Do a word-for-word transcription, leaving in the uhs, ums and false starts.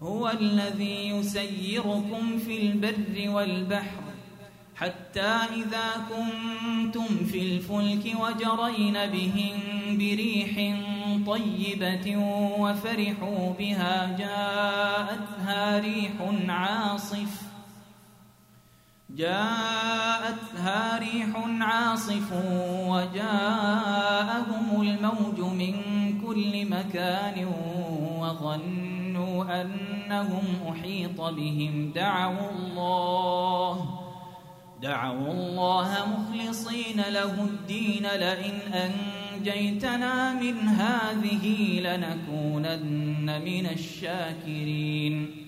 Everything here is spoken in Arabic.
هو الذي يسيركم في البر والبحر حتى إذا كنتم في الفلك وجرين بهم بريح طيبة وفرحوا بها جاءتها ريح عاصف جاءتها ريح عاصف وجاءهم الموج من كل مكان وظنوا أنهم أحيط بهم دعوا الله دعوا الله مخلصين له الدين لئن أنجيتنا من هذه لنكونن من الشاكرين